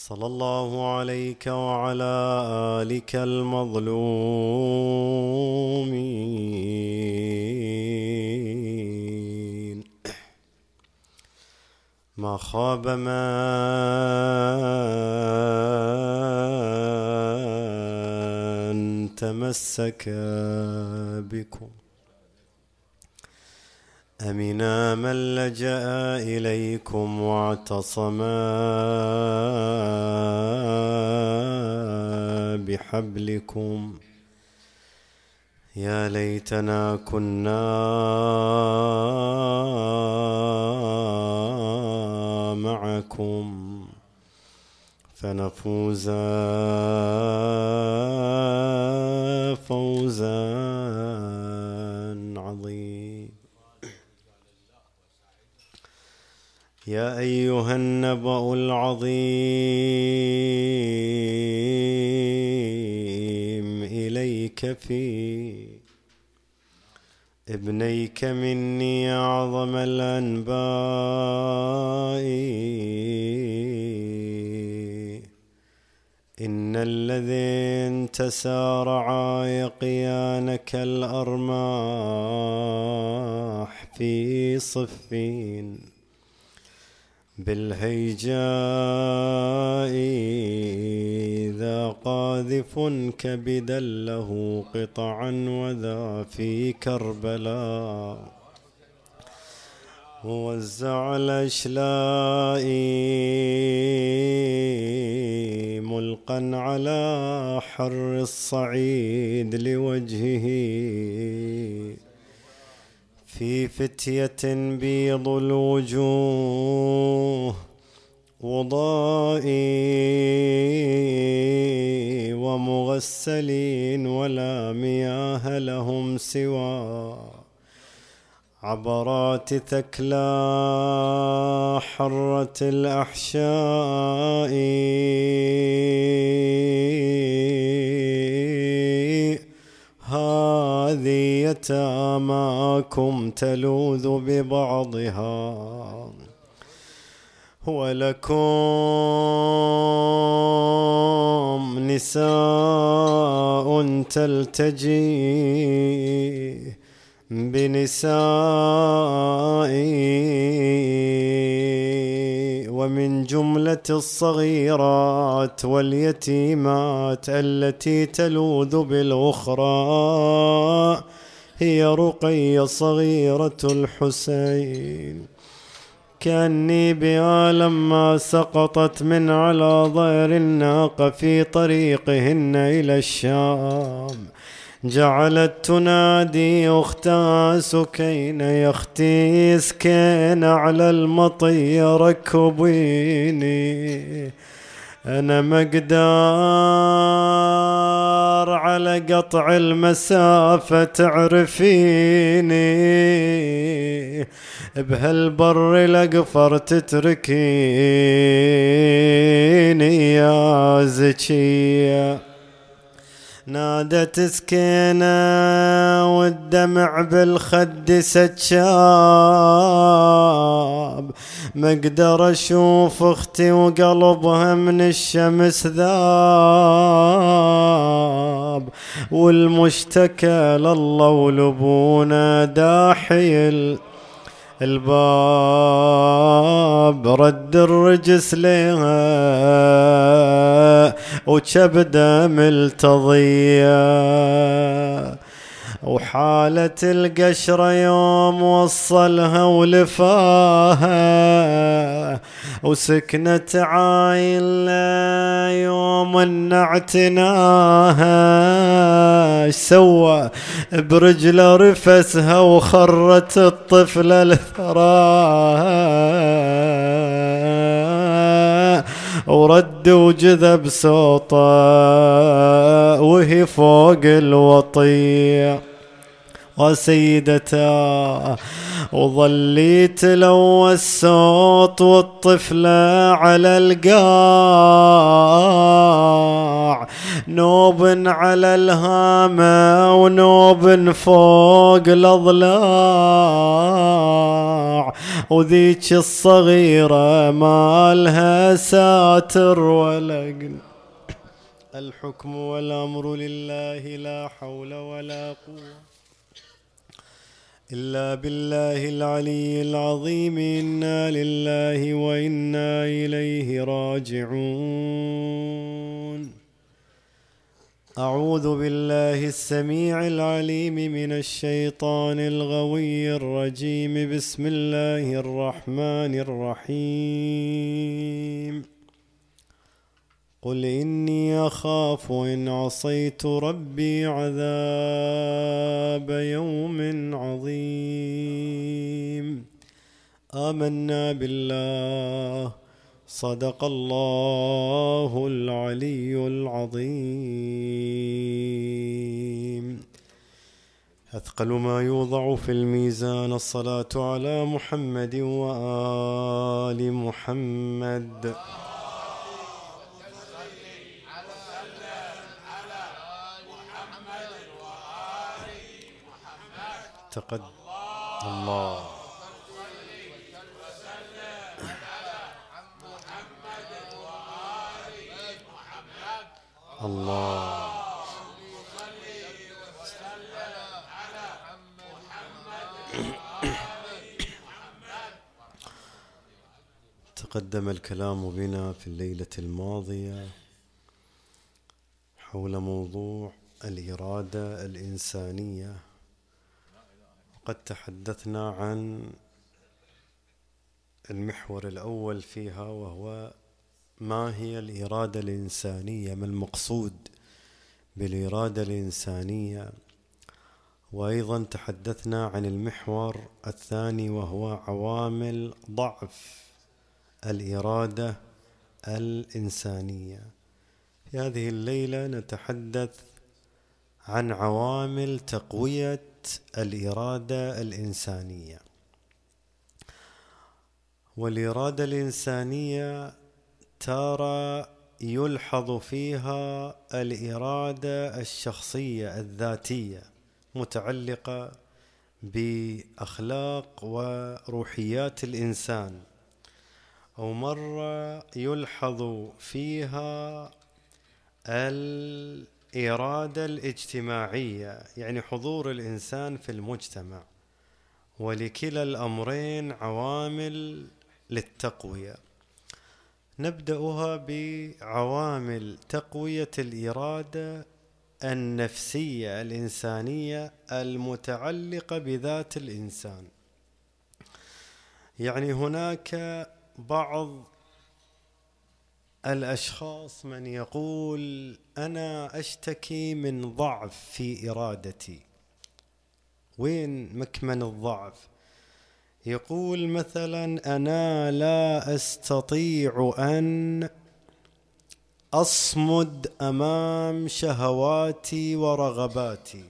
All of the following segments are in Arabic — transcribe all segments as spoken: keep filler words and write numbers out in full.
صلى الله عليك وعلى آلك المظلومين. ما خاب من تمسك بكم، أمنا من لجأ إليكم واعتصم بحبلكم. يا ليتنا كنا معكم فنفوز فوزا عظيما. يا أيها النبأ العظيم، إليك في ابنيك مني أعظم الأنباء. إن الذين تسارعا يقيانك الأرماح في صفين بالهيجاء، ذا قاذف كبدا له قطعا وذا في كربلاء ووزع الأشلاء ملقا على حر الصعيد لوجهه. في فتية بيض الوجوه وضائي ومغسلين ولا مياه لهم سوى عبرات ثكلى حرة الأحشاء. هذه يتاماكم تلوذ ببعضها، ولكم نساء تلتجي بنساء. ومن جملة الصغيرات واليتيمات التي تلوذ بالأخرى هي رقية صغيرة الحسين. كأني بها لما سقطت من على ظهر الناقة في طريقهن إلى الشام جعلت تنادي أختها سكين يا أختي اسكين على المطي ركبيني، أنا مقدار على قطع المسافة تعرفيني، بهالبر الأقفر تتركيني يا زكية. نادت سكينة والدمع بالخد سجاب، مقدر أشوف أختي وقلبها من الشمس ذاب، والمشتكى لله ولبونا داحي الباب. رد الرجس لها وكبده ملتضية، وحالة القشرة يوم وصلها ولفاها، وسكنت عايلة يوم اعتناها. سوى برجله رفسها وخرت الطفلة لثراها، ورد وجذب صوته وهي فوق الوطية. وسيدتا وظليت لو الصوت والطفلة على القاع، نوب على الهامة ونوب فوق الأضلاع، وذيك الصغيرة ما لها ساتر ولا قل. الحكم والأمر لله لا حول ولا قوة إلا بالله العلي العظيم. إنا لله وإنا إليه راجعون. أعوذ بالله السميع العليم من الشيطان الغوي الرجيم. بسم الله الرحمن الرحيم. قل إني أخاف إن عصيت ربي عذاب يوم عظيم. آمنا بالله صدق الله العلي العظيم. أثقل ما يوضع في الميزان الصلاة على محمد وآل محمد. تقدم الله. الله تقدم الكلام بنا في الليلة الماضية حول موضوع الإرادة الإنسانية، وقد تحدثنا عن المحور الأول فيها، وهو ما هي الإرادة الإنسانية، ما المقصود بالإرادة الإنسانية. وأيضا تحدثنا عن المحور الثاني وهو عوامل ضعف الإرادة الإنسانية. في هذه الليلة نتحدث عن عوامل تقوية الإرادة الإنسانية. والإرادة الإنسانية ترى يلحظ فيها الإرادة الشخصية الذاتية متعلقة بأخلاق وروحيات الإنسان، أو مرة يلحظ فيها الإرادة الاجتماعية، يعني حضور الإنسان في المجتمع. ولكلا الأمرين عوامل للتقوية. نبدأها بعوامل تقوية الإرادة النفسية الإنسانية المتعلقة بذات الإنسان. يعني هناك بعض الأشخاص من يقول أنا أشتكي من ضعف في إرادتي. وين مكمن الضعف؟ يقول مثلا أنا لا أستطيع أن أصمد أمام شهواتي ورغباتي.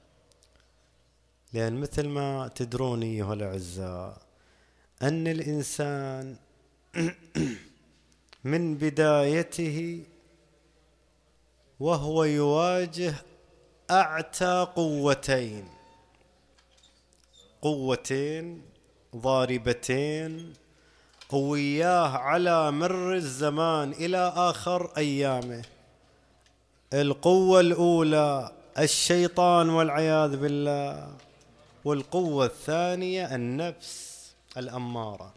لأن مثل ما تدرون أيها الأعزاء أن الإنسان من بدايته وهو يواجه أعتى قوتين قوتين ضاربتين وياه على مر الزمان إلى آخر أيامه. القوة الأولى الشيطان والعياذ بالله، والقوة الثانية النفس الأمارة.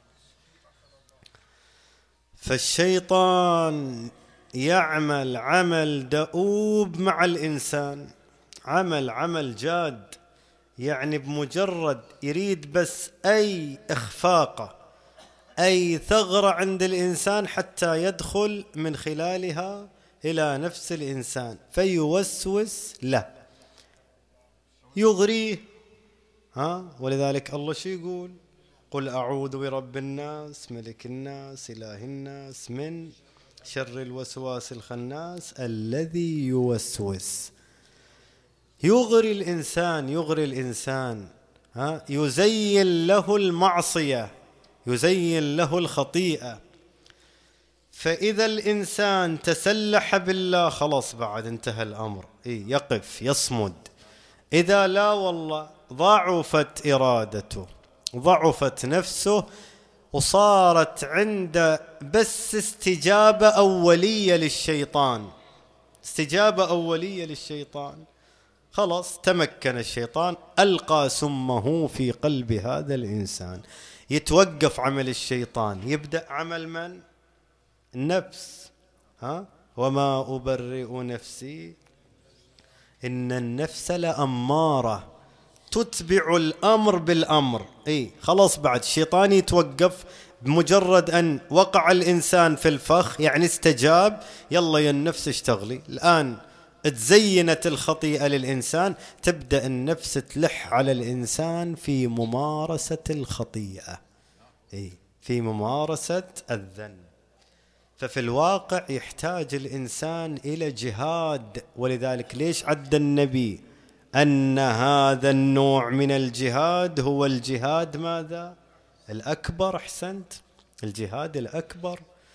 فالشيطان يعمل عمل دؤوب مع الإنسان، عمل عمل جاد، يعني بمجرد يريد بس أي إخفاقة أي ثغرة عند الإنسان حتى يدخل من خلالها إلى نفس الإنسان فيوسوس له يغريه. ها ولذلك الله شو يقول؟ قل أعوذ برب الناس ملك الناس إله الناس من شر الوسواس الخناس الذي يوسوس. يغري الإنسان يغري الإنسان ها يزين له المعصية، يزين له الخطيئة. فإذا الإنسان تسلح بالله خلاص بعد انتهى الأمر، يقف يصمد. إذا لا والله ضعفت إرادته ضعفت نفسه وصارت عنده بس استجابة أولية للشيطان، استجابة أولية للشيطان، خلاص تمكن الشيطان، ألقى سمه في قلب هذا الإنسان، يتوقف عمل الشيطان، يبدأ عمل من؟ النفس. ها؟ وما أبرئ نفسي إن النفس لأمارة تتبع الأمر بالأمر. إيه خلاص بعد الشيطان يتوقف بمجرد أن وقع الإنسان في الفخ، يعني استجاب، يلا يا النفس اشتغلي. الآن تزينت الخطيئة للإنسان، تبدأ النفس تلح على الإنسان في ممارسة الخطيئة، إيه في ممارسة الذنب. ففي الواقع يحتاج الإنسان إلى جهاد. ولذلك ليش عد النبي أن هذا النوع من الجهاد هو الجهاد ماذا؟ الأكبر. أحسنت، الجهاد الأكبر.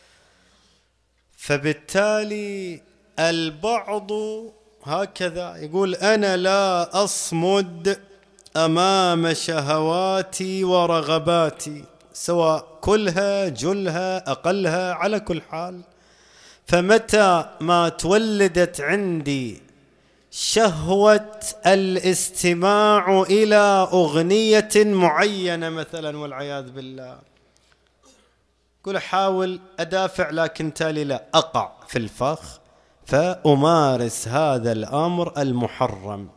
فبالتالي البعض هكذا يقول أنا لا أصمد أمام شهواتي ورغباتي، سواء كلها جلها أقلها، على كل حال. فمتى ما تولدت عندي شهوة الاستماع إلى أغنية معينة مثلا والعياذ بالله، قل أحاول أدافع لكن تالي لا أقع في الفخ، فأمارس هذا الأمر المحرم.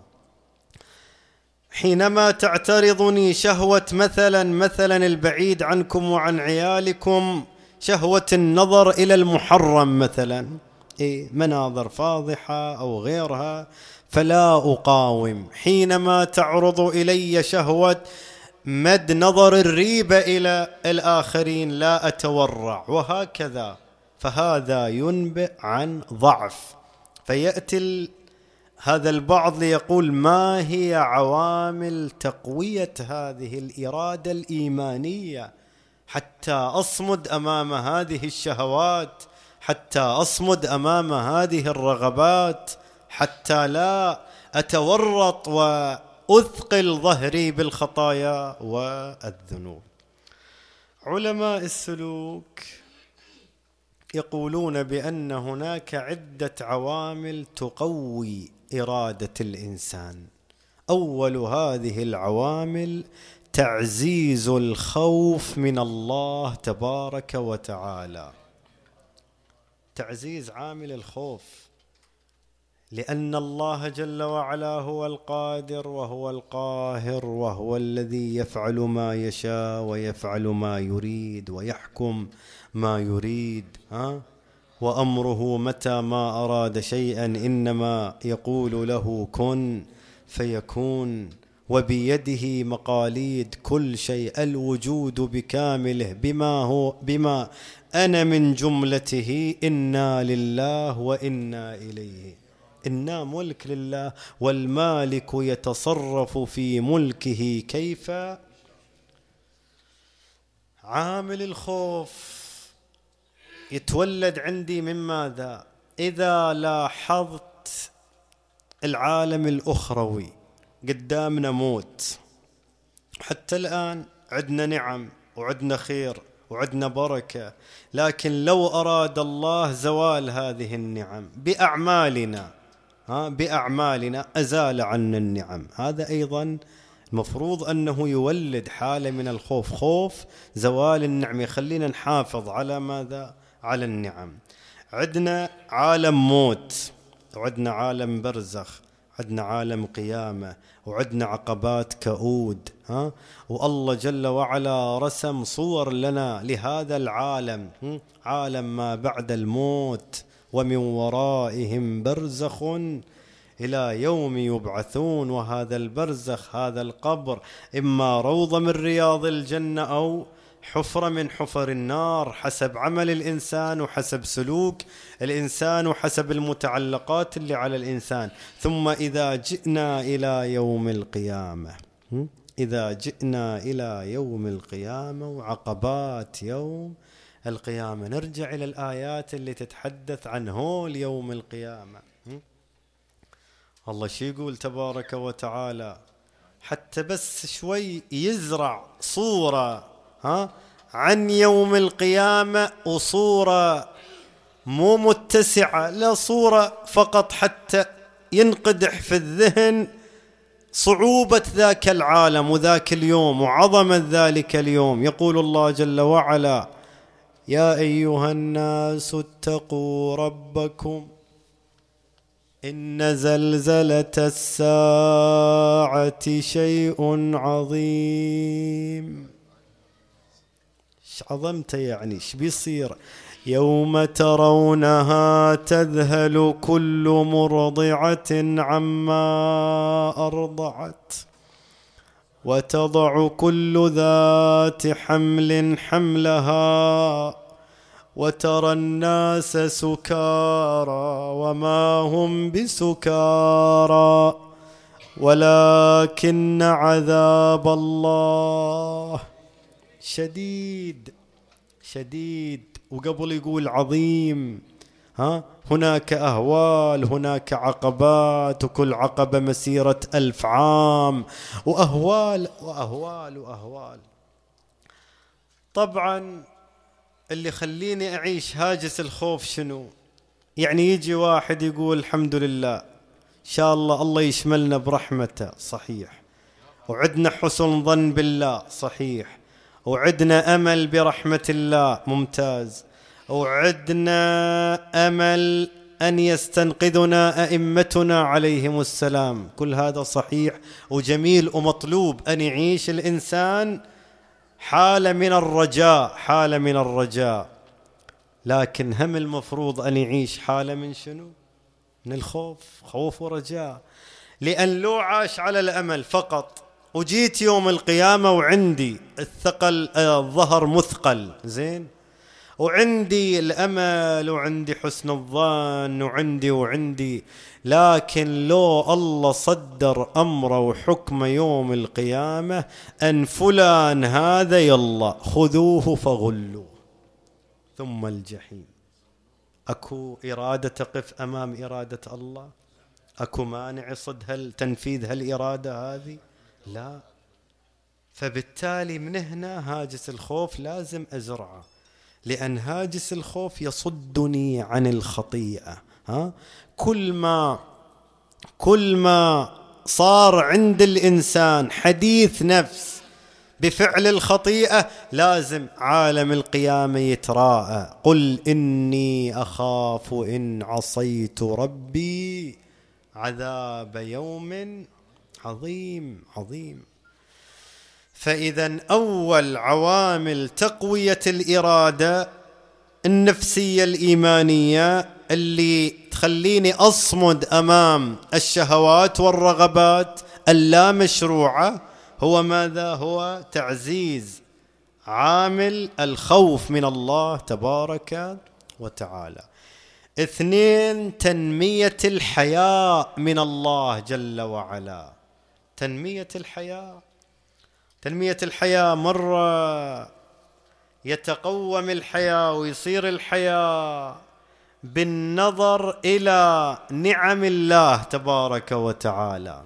حينما تعترضني شهوة مثلا مثلا البعيد عنكم وعن عيالكم، شهوة النظر إلى المحرم مثلا، إيه مناظر فاضحة أو غيرها، فلا أقاوم. حينما تعرض إلي شهوة مد نظر الريبة إلى الآخرين لا أتورع، وهكذا. فهذا ينبئ عن ضعف. فيأتي هذا البعض ليقول ما هي عوامل تقوية هذه الإرادة الإيمانية حتى أصمد أمام هذه الشهوات، حتى أصمد أمام هذه الرغبات، حتى لا أتورط وأثقل ظهري بالخطايا والذنوب. علماء السلوك يقولون بأن هناك عدة عوامل تقوي إرادة الإنسان. أول هذه العوامل تعزيز الخوف من الله تبارك وتعالى، تعزيز عامل الخوف، لأن الله جل وعلا هو القادر وهو القاهر وهو الذي يفعل ما يشاء ويفعل ما يريد ويحكم ما يريد. ها؟ وأمره متى ما أراد شيئا إنما يقول له كن فيكون، وبيده مقاليد كل شيء، الوجود بكامله بما هو بما أنا من جملته، إنا لله وإنا إليه. إنا ملك لله، والمالك يتصرف في ملكه كيف. عامل الخوف يتولد عندي من ماذا؟ إذا لاحظت العالم الأخروي قدامنا موت، حتى الآن عندنا نعم وعندنا خير وعندنا بركة، لكن لو أراد الله زوال هذه النعم بأعمالنا، ها بأعمالنا أزال عنا النعم، هذا أيضا المفروض أنه يولد حالة من الخوف، خوف زوال النعم، يخلينا نحافظ على ماذا؟ على النعم. عندنا عالم موت، وعندنا عالم برزخ، عندنا عالم قيامة، وعندنا عقبات كؤود. ها؟ والله جل وعلا رسم صور لنا لهذا العالم، عالم ما بعد الموت، ومن ورائهم برزخ إلى يوم يبعثون. وهذا البرزخ، هذا القبر، إما روضة من رياض الجنة أو حفرة من حفر النار، حسب عمل الإنسان وحسب سلوك الإنسان وحسب المتعلقات اللي على الإنسان. ثم إذا جئنا إلى يوم القيامة، إذا جئنا إلى يوم القيامة وعقبات يوم القيامة، نرجع إلى الآيات اللي تتحدث عن هول يوم القيامة. الله شي يقول تبارك وتعالى؟ حتى بس شوي يزرع صورة ها عن يوم القيامة، وصورة مو متسعة، لا صورة فقط حتى ينقدح في الذهن صعوبة ذاك العالم وذاك اليوم وعظمة ذلك اليوم. يقول الله جل وعلا: يا أيها الناس اتقوا ربكم إن زلزلة الساعة شيء عظيم. ايش عظمته يعني؟ ايش بيصير؟ يوم ترونها تذهل كل مرضعة عما أرضعت وتضع كل ذات حمل حملها وترى الناس سكارى وما هم بسكارى ولكن عذاب الله شديد شديد. وقبل يقول عظيم، ها هناك أهوال، هناك عقبات، وكل عقبة مسيرة ألف عام، وأهوال وأهوال وأهوال. طبعا اللي خليني أعيش هاجس الخوف شنو؟ يعني يجي واحد يقول الحمد لله إن شاء الله الله يشملنا برحمته، صحيح، وعدنا حسن ظن بالله، صحيح، وعدنا أمل برحمة الله، ممتاز، وعدنا أمل أن يستنقذنا أئمتنا عليهم السلام، كل هذا صحيح وجميل ومطلوب أن يعيش الإنسان حالة من الرجاء، حالة من الرجاء. لكن هم المفروض أن يعيش حالة من شنو؟ من الخوف، خوف ورجاء. لأن لو عاش على الأمل فقط وجيت يوم القيامة وعندي الثقل الظهر مثقل زين، وعندي الأمل وعندي حسن الظن وعندي وعندي لكن لو الله صدر أمره وحكمه يوم القيامة أن فلان هذا يلا خذوه فغلوه ثم الجحيم، أكو إرادة تقف أمام إرادة الله؟ أكو مانع صد هل تنفيذ هالإرادة هذه؟ لا. فبالتالي من هنا هاجس الخوف لازم أزرعه، لأن هاجس الخوف يصدني عن الخطيئة. ها؟ كل ما كل ما صار عند الإنسان حديث نفس بفعل الخطيئة لازم عالم القيامة يتراءى: قل إني أخاف إن عصيت ربي عذاب يوم عظيم عظيم. فإذا أول عوامل تقوية الإرادة النفسية الإيمانية اللي تخليني أصمد أمام الشهوات والرغبات اللامشروعة هو ماذا؟ هو تعزيز عامل الخوف من الله تبارك وتعالى. اثنين، تنمية الحياء من الله جل وعلا. تنمية الحياء تنمية الحياة مرة يتقوم الحياة ويصير الحياة بالنظر إلى نعم الله تبارك وتعالى.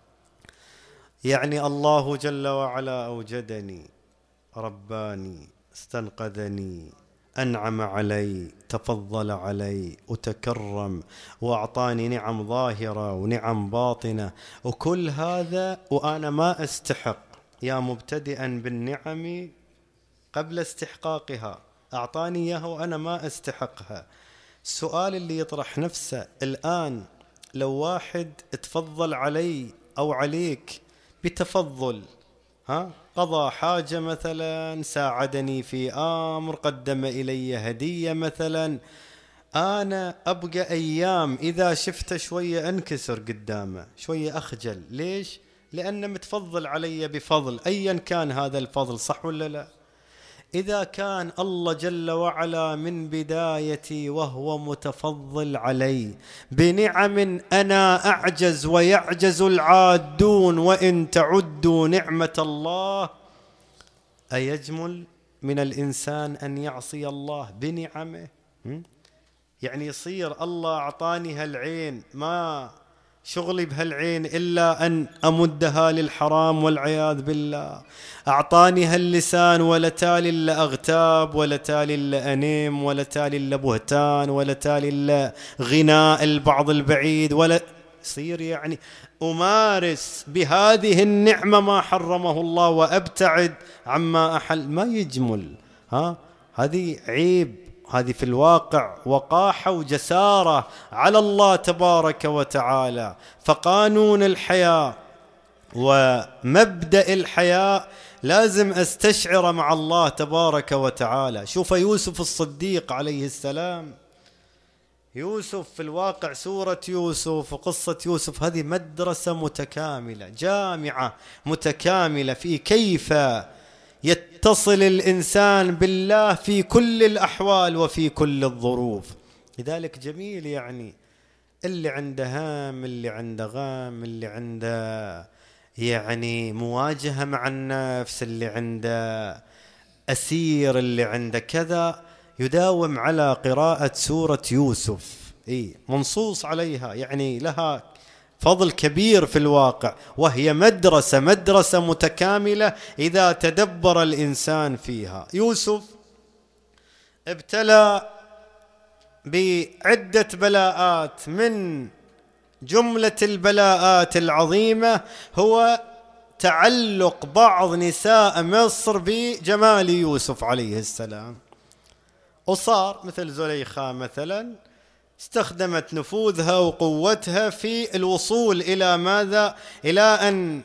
يعني الله جل وعلا أوجدني، رباني، استنقذني، أنعم علي، تفضل علي وتكرم وأعطاني نعم ظاهرة ونعم باطنة، وكل هذا وأنا ما أستحق. يا مبتدئا بالنعم قبل استحقاقها، أعطاني إياها وأنا ما أستحقها. السؤال اللي يطرح نفسه الآن: لو واحد تفضل علي أو عليك بتفضل، ها قضى حاجة مثلا، ساعدني في أمر، قدم إلي هدية مثلا، أنا أبقى أيام إذا شفته شوية أنكسر قدامه، شوية أخجل. ليش؟ لأنه متفضل علي بفضل، أيا كان هذا الفضل، صح ولا لا؟ إذا كان الله جل وعلا من بدايتي وهو متفضل علي بنعم أنا أعجز ويعجز العادون وإن تعدوا نعمة الله، أيجمل من الإنسان أن يعصي الله بنعمه؟ يعني يصير الله أعطاني هالعين ما شغلي بهالعين إلا أن أمدها للحرام والعياذ بالله. أعطاني هاللسان ولا تالي إلا أغتاب، ولا تالي إلا أنيم، ولا تالي إلا بهتان، ولا تالي إلا غناء البعض البعيد، ولا يصير يعني أمارس بهذه النعمة ما حرمه الله وأبتعد عما أحل. ما يجمل، ها هذه عيب، هذه في الواقع وقاحة وجسارة على الله تبارك وتعالى. فقانون الحياة ومبدأ الحياة لازم أستشعر مع الله تبارك وتعالى. شوف يوسف الصديق عليه السلام، يوسف في الواقع سورة يوسف وقصة يوسف هذه مدرسة متكاملة، جامعة متكاملة في كيف يتصل الإنسان بالله في كل الأحوال وفي كل الظروف. لذلك جميل يعني اللي عنده هام، اللي عنده غام، اللي عنده يعني مواجهة مع النفس، اللي عنده أسير، اللي عنده كذا، يداوم على قراءة سورة يوسف. إيه منصوص عليها، يعني لها فضل كبير في الواقع، وهي مدرسة مدرسة متكاملة إذا تدبر الإنسان فيها. يوسف ابتلى بعدة بلاءات، من جملة البلاءات العظيمة هو تعلق بعض نساء مصر بجمال يوسف عليه السلام. وصار مثل زليخا مثلا استخدمت نفوذها وقوتها في الوصول إلى ماذا؟ إلى أن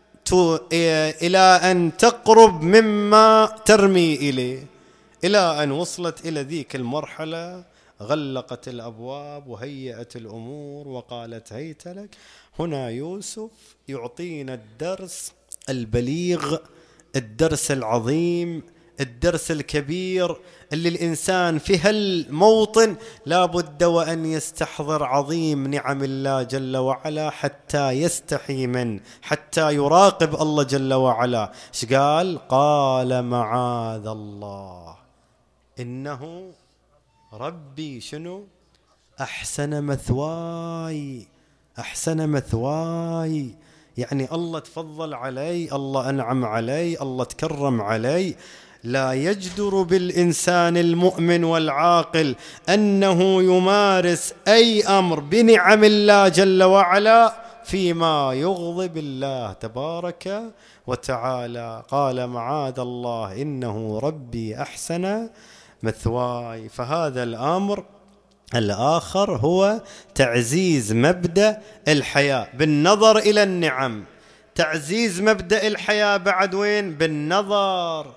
إلى أن تقرب مما ترمي إليه، إلى أن وصلت إلى ذيك المرحلة غلقت الأبواب وهيئت الأمور وقالت هيت لك. هنا يوسف يعطينا الدرس البليغ، الدرس العظيم، الدرس الكبير اللي الإنسان في هالموطن لا بد وأن يستحضر عظيم نعم الله جل وعلا حتى يستحي منه، حتى يراقب الله جل وعلا. ايش قال؟ قال معاذ الله إنه ربي شنو؟ أحسن مثواي، أحسن مثواي، يعني الله تفضل علي، الله أنعم علي، الله تكرم علي. لا يجدر بالإنسان المؤمن والعاقل أنه يمارس أي أمر بنعم الله جل وعلا فيما يغضب الله تبارك وتعالى. قال معاذ الله إنه ربي أحسن مثواي. فهذا الأمر الآخر هو تعزيز مبدأ الحياة بالنظر إلى النعم. تعزيز مبدأ الحياة بعد وين؟ بالنظر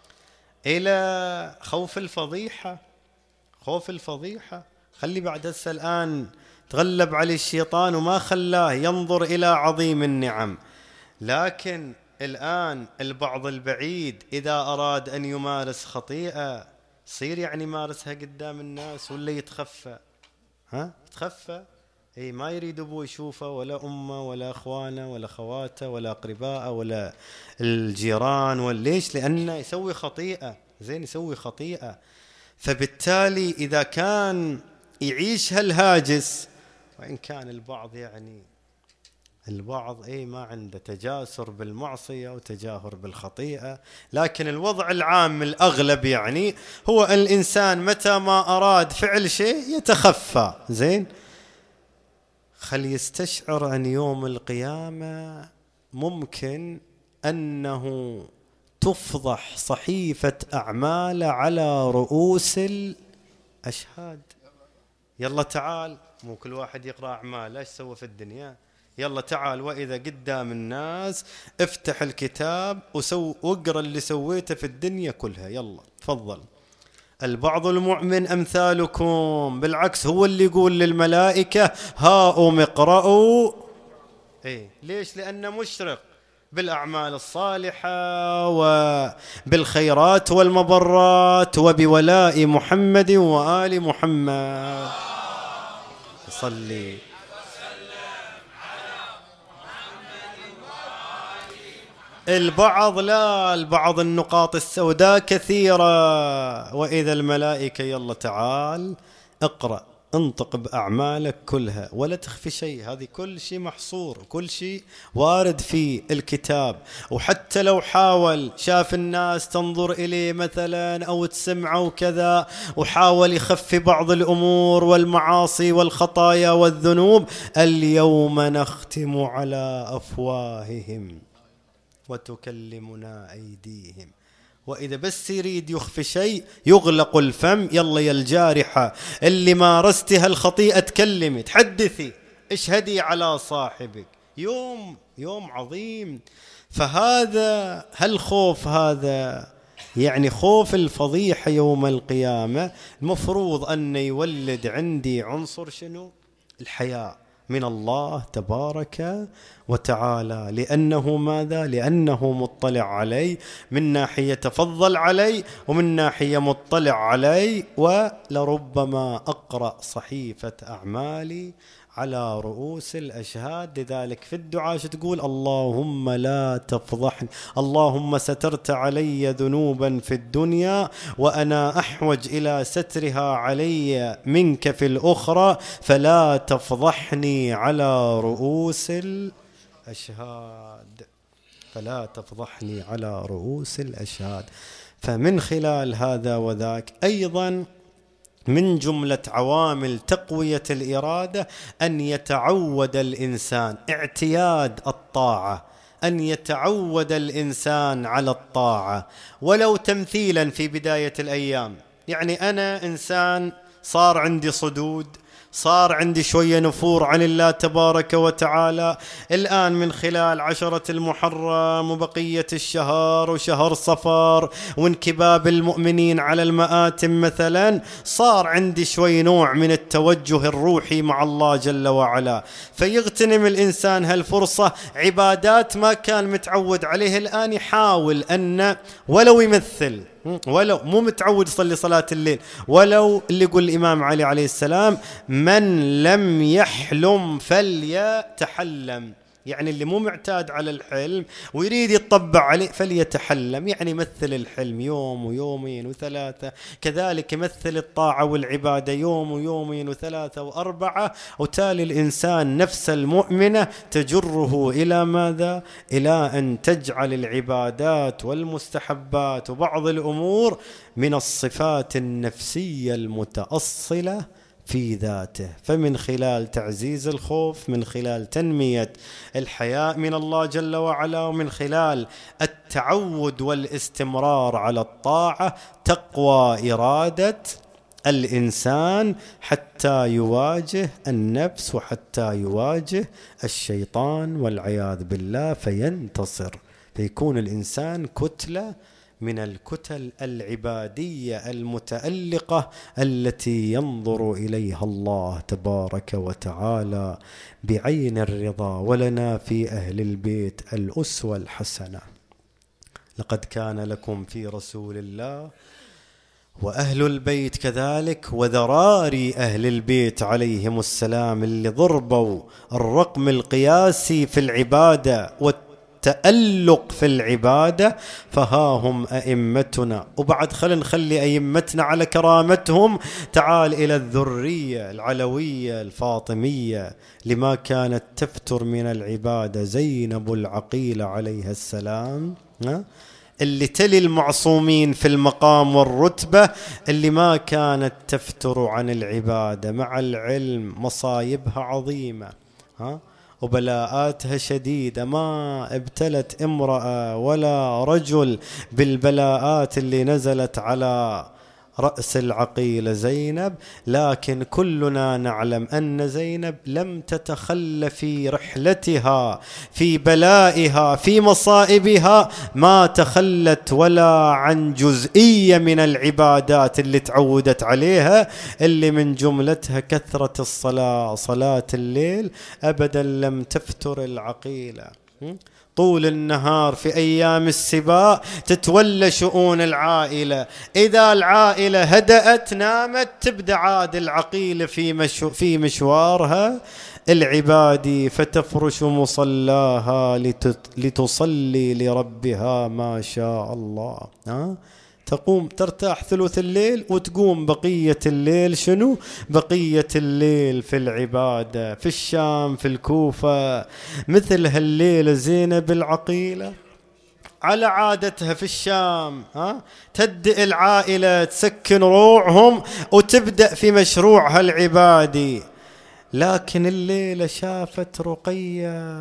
إلى خوف الفضيحة. خوف الفضيحة خلي بعد هسه الآن تغلب عليه الشيطان وما خلاه ينظر إلى عظيم النعم، لكن الآن البعض البعيد إذا أراد أن يمارس خطيئة صير يعني مارسها قدام الناس ولا يتخفى؟ ها يتخفى، اي ما يريد ابوه يشوفه ولا امه ولا اخوانه ولا خواته ولا اقرباءه ولا الجيران. وليش؟ لانه يسوي خطيئه، زين يسوي خطيئه. فبالتالي اذا كان يعيش هالهاجس، وان كان البعض يعني البعض اي ما عنده تجاسر بالمعصيه وتجاهر بالخطيئه، لكن الوضع العام الاغلب يعني هو الانسان متى ما اراد فعل شيء يتخفى. زين خل يستشعر أن يوم القيامة ممكن أنه تفضح صحيفة أعمال على رؤوس الأشهاد. يلا تعال، مو كل واحد يقرأ أعماله ايش سوى في الدنيا، يلا تعال وإذا قدام الناس افتح الكتاب وسو واقرأ اللي سويته في الدنيا كلها، يلا تفضل. البعض المؤمن أمثالكم، بالعكس هو اللي يقول للملائكة هاؤم اقرأوا. إيه ليش؟ لأنه مشرق بالأعمال الصالحة وبالخيرات والمبرات وبولاء محمد وآل محمد. صلي البعض لا، البعض النقاط السوداء كثيرة. وإذا الملائكة يلا تعال اقرأ انطق بأعمالك كلها ولا تخفي شيء. هذه كل شيء محصور، كل شيء وارد في الكتاب. وحتى لو حاول شاف الناس تنظر إليه مثلا أو تسمعه وكذا، وحاول يخفي بعض الأمور والمعاصي والخطايا والذنوب، اليوم نختم على أفواههم وتكلمنا أيديهم. وإذا بس يريد يخفي شيء يغلق الفم. يلا يا الجارحة اللي مارستها الخطيئة تكلمي، تحدثي، اشهدي على صاحبك. يوم يوم عظيم. فهذا هالخوف هذا يعني خوف الفضيحة يوم القيامة، المفروض أن يولد عندي عنصر شنو؟ الحياء من الله تبارك وتعالى. لأنه ماذا؟ لأنه مطلع علي، من ناحية تفضل علي ومن ناحية مطلع علي. ولربما أقرأ صحيفة أعمالي على رؤوس الأشهاد. لذلك في الدعاء تقول اللهم لا تفضحني، اللهم سترت علي ذنوبا في الدنيا وأنا أحوج إلى سترها علي منك في الأخرى، فلا تفضحني على رؤوس الأشهاد، فلا تفضحني على رؤوس الأشهاد. فمن خلال هذا وذاك أيضا من جملة عوامل تقوية الإرادة أن يتعود الإنسان اعتياد الطاعة، أن يتعود الإنسان على الطاعة ولو تمثيلا في بداية الأيام. يعني أنا إنسان صار عندي صدود، صار عندي شوية نفور عن الله تبارك وتعالى. الآن من خلال عشرة المحرم وبقية الشهر وشهر صفر وانكباب المؤمنين على المآتم مثلا، صار عندي شوي نوع من التوجه الروحي مع الله جل وعلا. فيغتنم الإنسان هالفرصة، عبادات ما كان متعود عليه الآن يحاول أن ولو يمثل، ولو مو متعود يصلي صلاة الليل، ولو اللي يقول الإمام علي عليه السلام من لم يحلم فليتحلم. يعني اللي مو معتاد على الحلم ويريد يطبع عليه فليتحلم، يعني يمثل الحلم يوم ويومين وثلاثة. كذلك يمثل الطاعة والعبادة يوم ويومين وثلاثة وأربعة. وتالي الإنسان نفس المؤمنة تجره إلى ماذا؟ إلى أن تجعل العبادات والمستحبات وبعض الأمور من الصفات النفسية المتأصلة في ذاته. فمن خلال تعزيز الخوف، من خلال تنمية الحياء من الله جل وعلا، ومن خلال التعود والاستمرار على الطاعة، تقوى إرادة الإنسان حتى يواجه النفس وحتى يواجه الشيطان والعياذ بالله فينتصر، فيكون الإنسان كتلة من الكتل العبادية المتألقة التي ينظر إليها الله تبارك وتعالى بعين الرضا. ولنا في أهل البيت الأسوة الحسنة. لقد كان لكم في رسول الله، وأهل البيت كذلك، وذراري أهل البيت عليهم السلام اللي ضربوا الرقم القياسي في العبادة تألق في العبادة، فها هم أئمتنا. وبعد خلينا نخلي أئمتنا على كرامتهم، تعال إلى الذرية العلوية الفاطمية لما كانت تفتر من العبادة زينب العقيلة عليها السلام، اللي تلي المعصومين في المقام والرتبة، اللي ما كانت تفتر عن العبادة مع العلم مصايبها عظيمة ها وبلاءاتها شديدة. ما ابتلت امرأة ولا رجل بالبلاءات اللي نزلت على رأس العقيلة زينب، لكن كلنا نعلم أن زينب لم تتخل في رحلتها، في بلائها، في مصائبها، ما تخلت ولا عن جزئية من العبادات اللي تعودت عليها، اللي من جملتها كثرة الصلاة، صلاة الليل أبدا لم تفتر العقيلة. طول النهار في أيام السباع تتولى شؤون العائلة، إذا العائلة هدأت نامت تبدأ عاد العقيلة في, مشو في مشوارها العبادي، فتفرش مصلاها لتصلي لربها ما شاء الله. ها؟ تقوم ترتاح ثلث الليل وتقوم بقية الليل شنو؟ بقية الليل في العبادة. في الشام في الكوفة مثل هالليلة زينب العقيلة على عادتها في الشام ها تهدئ العائلة تسكن روعهم وتبدأ في مشروعها العبادي. لكن الليلة شافت رقية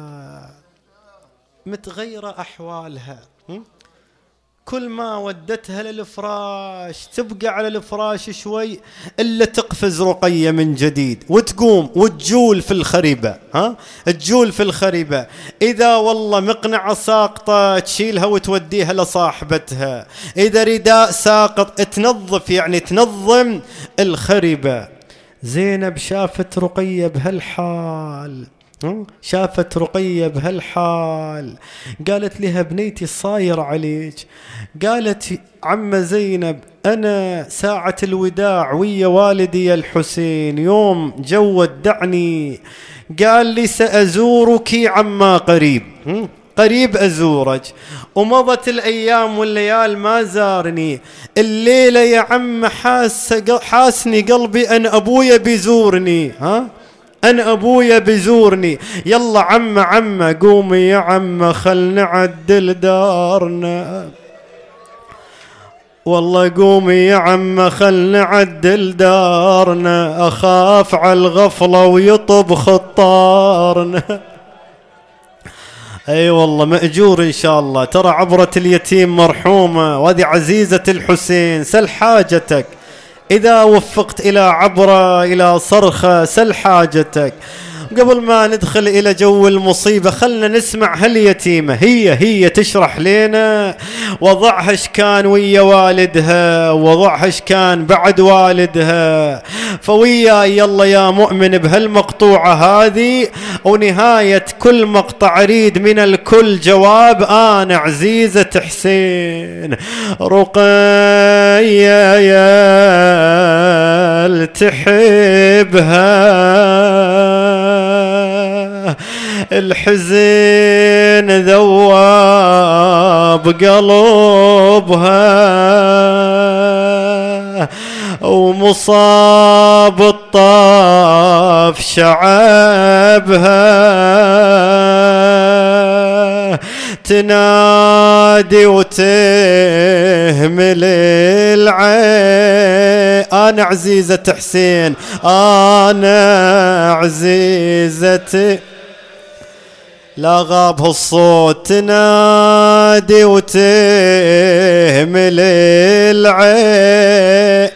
متغيرة أحوالها، كل ما ودتها للفراش تبقى على الفراش شوي إلا تقفز رقية من جديد وتقوم وتجول في الخريبة ها تجول في الخريبة. إذا والله مقنعة ساقطة تشيلها وتوديها لصاحبتها، إذا رداء ساقط تنظف يعني تنظم الخريبة. زينب شافت رقية بهالحال شافت رقية بهالحال قالت لها بنيتي صاير عليك. قالت عم زينب أنا ساعة الوداع ويا والدي الحسين يوم جو ودعني قال لي سأزورك عما قريب قريب أزورك، ومضت الأيام والليال ما زارني. الليلة يا عم حاس حاسني قلبي أن أبويا بيزورني ها أن أبويا بيزورني. يلا عم عم قومي يا عم خل نعدل دارنا، والله قومي يا عم خل نعدل دارنا، أخاف على الغفلة ويطب خطارنا. اي والله مأجور ان شاء الله، ترى عبرة اليتيم مرحومة، وهذه عزيزة الحسين سل حاجتك إذا وفقت إلى عبرة إلى صرخة سل حاجتك. قبل ما ندخل إلى جو المصيبة خلنا نسمع هاليتيمة هي هي تشرح لنا وضعها ايش كان ويا والدها وضعها ايش كان بعد والدها. فويا يلا يا مؤمن بهالمقطوعة هذه، ونهاية كل مقطع أريد من الكل جواب. أنا عزيزة حسين رقية يا تحبها الحزن ذواب قلبها ومصاب الطاف شعبها، تنادي وتهمل العين. أنا عزيزة حسين أنا عزيزة، لا غاب هالصوت، تنادي وتهمل العين.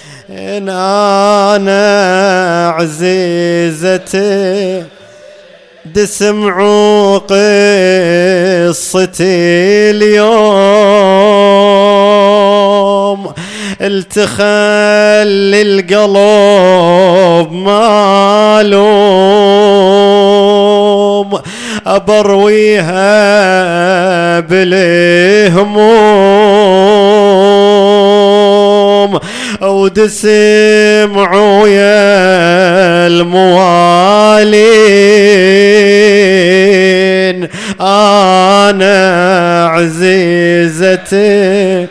أنا عزيزتي دسمعوا قصتي اليوم، التخلي القلب مالوم، أبرويها بالهموم ودسمعوا يا الموالين. أنا عزيزتي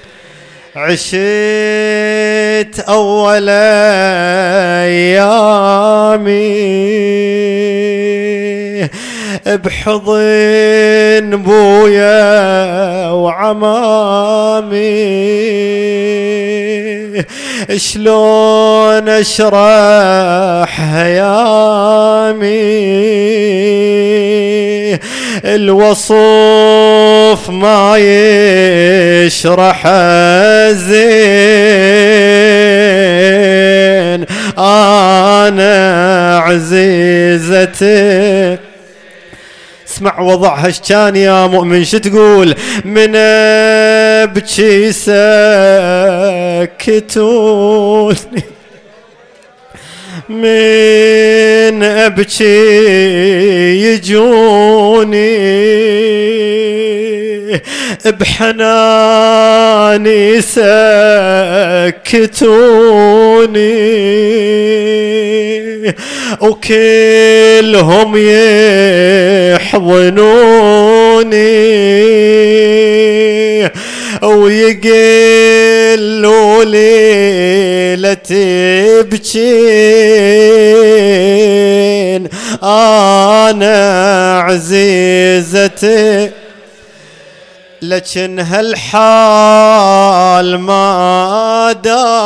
عشت أول أيامي بحضن بويا وعمامي، شلون أشرح هيامي الوصف ما يشرح زين. أنا عزيزتي اسمع وضعها ايش كان يا مؤمن شو تقول؟ من ابكي سكتوني من ابكي يجوني بحناني سكتوني وكلهم يحضنوني ويقلوا لي لا تبكين أنا عزيزتي، لكن هالحال ما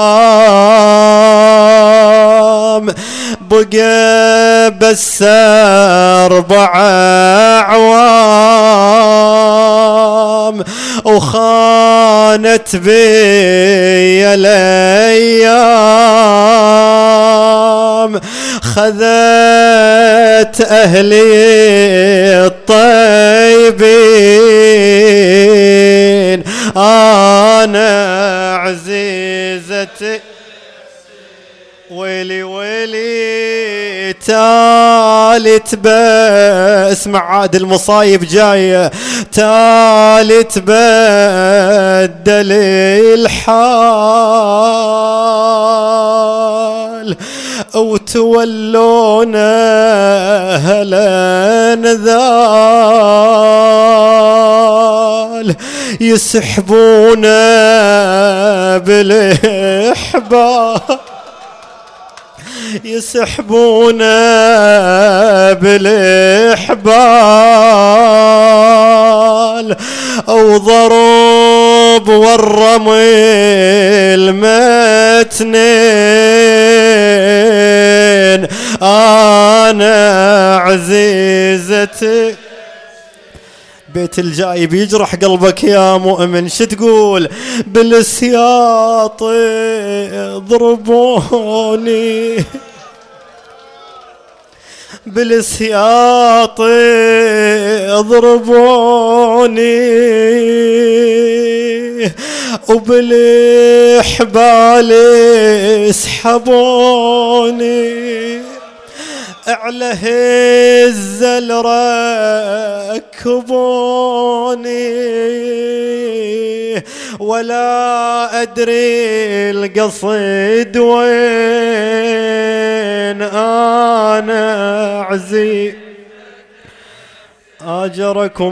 دام بقى بس أربع أعوام وخانت بي الأيام، خذت أهلي الطيبين أنا عزيزتي. ويلي ويلي تالت اسمع عاد المصايب جاية، تالت بدل الحال وتولونا هالانذال يسحبونا بالاحبال، يسحبونا بالاحبال او ضرب والرمي المتنين انا عزيزتي. بيت الجاي بيجرح قلبك يا مؤمن، شو تقول؟ بالسياط ضربوني، بالسياط ضربوني وبالحبال اسحبوني، على هزل ركبوني ولا أدري القصد وين أنا عزيز. آجركم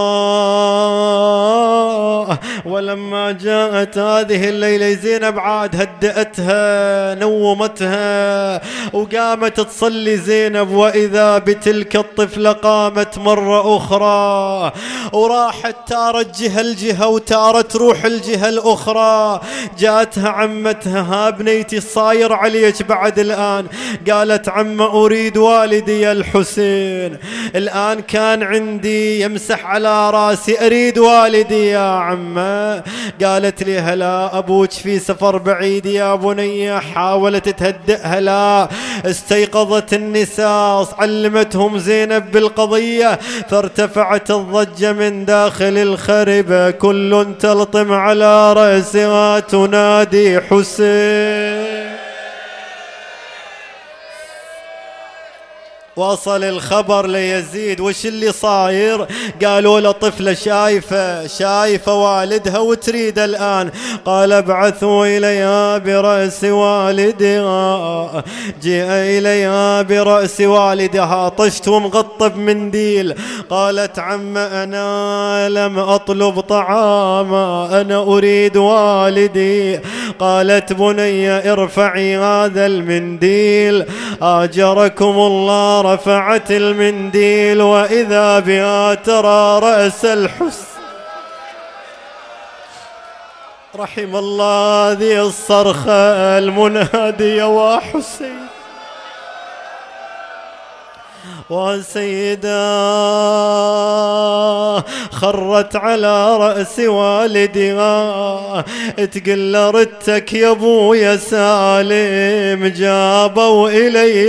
الله. ولما جاءت هذه الليلة زينب عاد هدأتها نومتها وقامت تصلي زينب، وإذا بتلك الطفلة قامت مرة أخرى وراحت تارت جهة الجهة وتارت روح الجهة الأخرى. جاءتها عمتها ها بنيتي صاير عليك بعد الآن؟ قالت عمة أريد والدي الحسين، الآن كان عندي يمسح على راسي أريد والدي يا عمة. قالت لي هلا أبوك في سفر بعيد يا بني. حاولت تهدئها لا، استيقظت النساء علمتهم زينب بالقضية، فارتفعت الضجة من داخل الخربة، كل تلطم على رأسها تنادي حسين. وصل الخبر ليزيد وش اللي صاير؟ قالوا له طفلة شايفة شايفة والدها وتريد الآن. قال ابعثوا إليها برأس والدها. جاء إليها برأس والدها طشت ومغطى بمنديل. قالت عم أنا لم أطلب طعاما، أنا أريد والدي. قالت بني ارفعي هذا المنديل. آجركم الله، رفعت المنديل وإذا بها ترى رأس الحسن. رحم الله هذه الصرخة المنادية وحسين وسيدا خرت على رأس والدها تقل ردتك يا ابويا سالم، جابوا إلي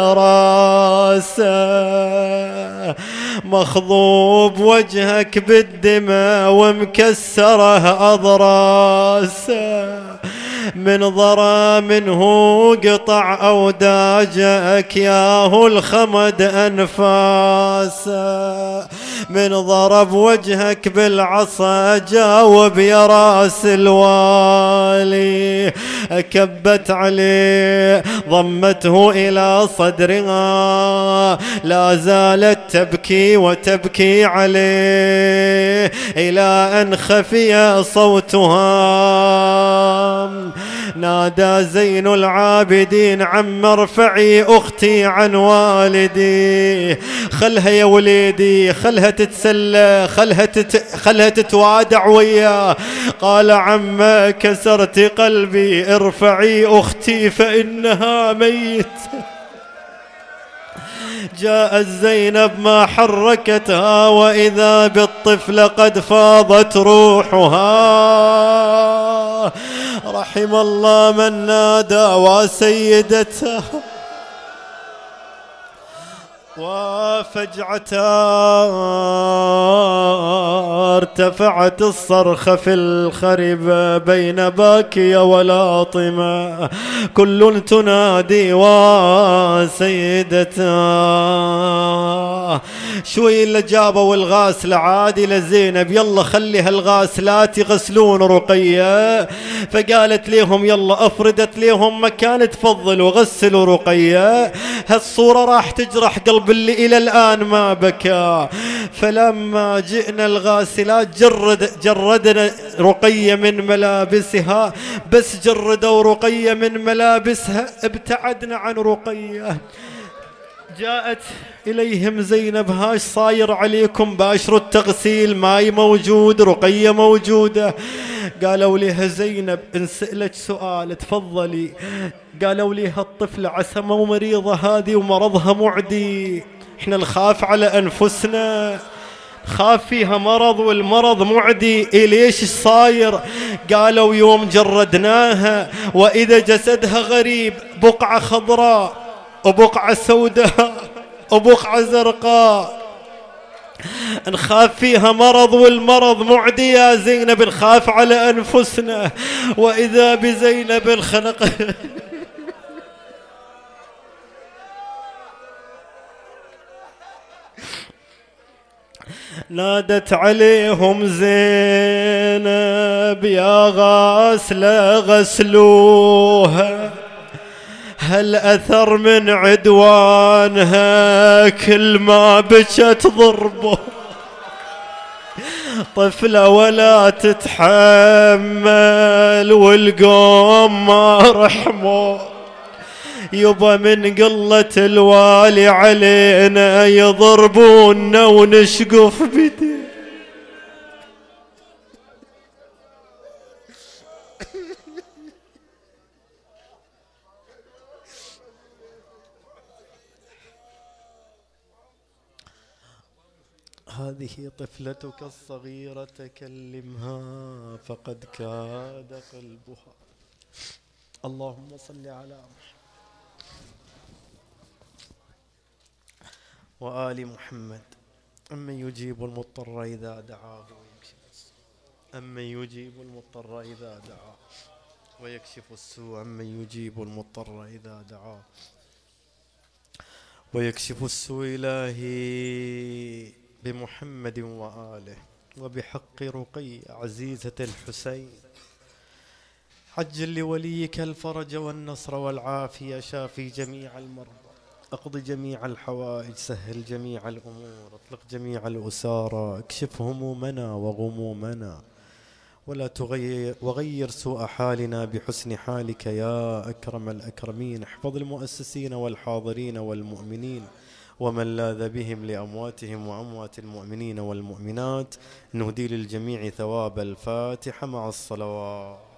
راسه مخضوب وجهك بالدماء ومكسره أضراسه. من ضرى منه قطع أوداجك ياهو الخمد أنفاسه، من ضرب وجهك بالعصا جاوب يا راس الوالي. كبت عليه ضمته إلى صدرها لا زالت تبكي وتبكي عليه إلى أن خفي صوتها. نادى زين العابدين عم ارفعي أختي عن والدي، خلها يا وليدي خلها تتسلى خلها, تت... خلها تتوادع وياه. قال عم كسرت قلبي ارفعي أختي فإنها ميت. جاءت زينب ما حركتها وإذا بالطفل قد فاضت روحها. رحم الله من نادى وسيدتها وفجعتها. ارتفعت الصرخة في الخرب بين باكية ولاطمة كل تنادي وسيدتها. شوي اللي جابوا الغاسلة عادي لزينب يلا خلي هالغاسلات يغسلون رقية، فقالت ليهم يلا افردت ليهم مكان تفضل وغسلوا رقية. هالصورة راح تجرح قلب اللي إلى الآن ما بكى. فلما جئنا الغاسلات جرد جردنا رقية من ملابسها، بس جردوا رقية من ملابسها ابتعدنا عن رقية. جاءت إليهم زينب هاش صاير عليكم باشروا التغسيل ماي موجود رقية موجودة. قالوا لها زينب إن سألت سؤال تفضلي. قالوا لها الطفلة عسمة ومريضة هذه ومرضها معدي، احنا نخاف على أنفسنا خاف فيها مرض والمرض معدي. إيه ليش صاير؟ قالوا يوم جردناها وإذا جسدها غريب بقعة خضراء وبقعة سوداء وبقعة زرقاء نخاف فيها مرض والمرض معدي يا زينب نخاف على أنفسنا. وإذا بزينب الخنق نادت عليهم زينب يا غاسلة غسلوها، هل أثر من عدوانها كل ما بكت ضربه. طفلة ولا تتحمل والقوم ما رحموا، يبا من قلة الوالي علينا يضربونا ونشقف بدي. هذه طفلتك الصغيرة كلمها فقد كاد قلبها. اللهم صل على محمد وآل محمد. أمن يجيب المضطر إذا دعاه ويكشف السوء، أمن يجيب المضطر إذا دعاه ويكشف السوء، أمن يجيب المضطر إذا دعاه ويكشف السوء. إلهي بمحمد وآله وبحق رقي عزيزة الحسين عجل لوليك الفرج والنصر والعافية، شافي جميع المرضى، اقض جميع الحوائج، سهل جميع الأمور، اطلق جميع الأسارى، اكشف همومنا وغمومنا ولا تغير وغير سوء حالنا بحسن حالك يا أكرم الأكرمين. احفظ المؤسسين والحاضرين والمؤمنين ومن لاذ بهم لأمواتهم وأموات المؤمنين والمؤمنات. نهدي للجميع ثواب الفاتحة مع الصلوات.